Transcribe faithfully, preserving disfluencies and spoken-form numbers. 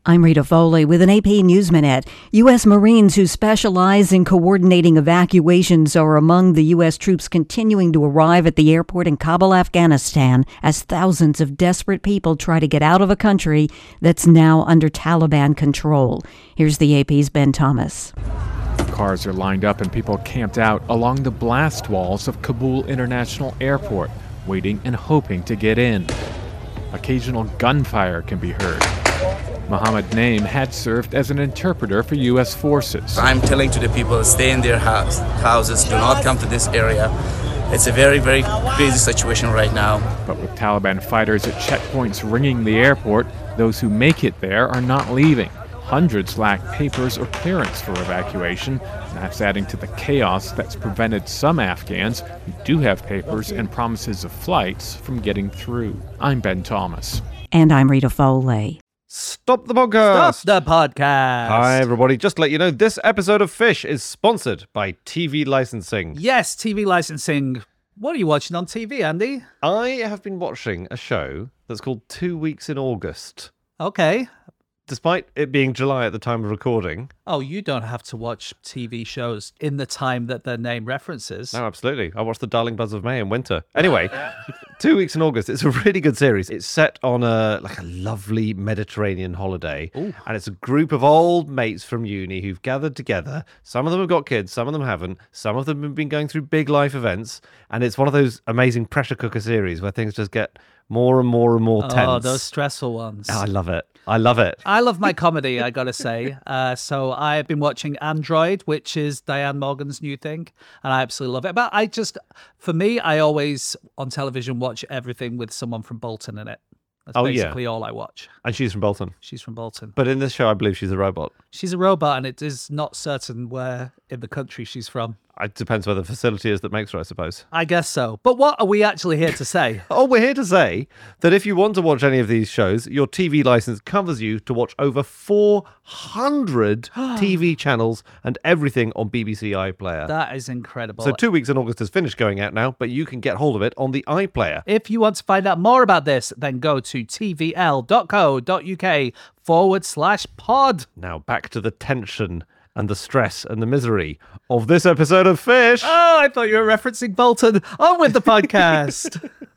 I'm Rita Foley with an A P News Minute. U S Marines who specialize in coordinating evacuations are among the U S troops continuing to arrive at the airport in Kabul, Afghanistan, as thousands of desperate people try to get out of a country that's now under Taliban control. Here's the A P's Ben Thomas. Cars are lined up and people camped out along the blast walls of Kabul International Airport, waiting and hoping to get in. Occasional gunfire can be heard. Mohammed Naim had served as an interpreter for U S forces. I'm telling to the people, stay in their house, houses, do not come to this area. It's a very, very crazy situation right now. But with Taliban fighters at checkpoints ringing the airport, those who make it there are not leaving. Hundreds lack papers or clearance for evacuation. That's adding to the chaos that's prevented some Afghans who do have papers and promises of flights from getting through. I'm Ben Thomas. And I'm Rita Foley. Stop the podcast! Stop the podcast! Hi, everybody. Just to let you know, this episode of Fish is sponsored by T V licensing. Yes, T V licensing. What are you watching on T V, Andy? I have been watching a show that's called Two Weeks in August. Okay. Despite it being July at the time of recording. Oh, you don't have to watch T V shows in the time that their name references. No, absolutely. I watched The Darling Buzz of May in winter. Anyway, Two Weeks in August. It's a really good series. It's set on a like a lovely Mediterranean holiday. Ooh. And it's a group of old mates from uni who've gathered together. Some of them have got kids, some of them haven't. Some of them have been going through big life events. And it's one of those amazing pressure cooker series where things just get more and more and more tense. Oh, those stressful ones. Oh, I love it. I love it. I love my comedy, I gotta say. Uh, so I've been watching Android, which is Diane Morgan's new thing, and I absolutely love it. But I just, for me, I always, on television, watch everything with someone from Bolton in it. That's oh, basically yeah. all I watch. And she's from Bolton. She's from Bolton. But in this show, I believe she's a robot. She's a robot, and it is not certain where in the country she's from. It depends where the facility is that makes her, I suppose. I guess so. But what are we actually here to say? Oh, we're here to say that if you want to watch any of these shows, your T V license covers you to watch over four hundred T V channels and everything on B B C iPlayer. That is incredible. So Two Weeks in August has finished going out now, but you can get hold of it on the iPlayer. If you want to find out more about this, then go to tvl.co.uk forward slash pod. Now back to the tension and the stress and the misery of this episode of Fish. Oh, I thought you were referencing Bolton. On with the podcast.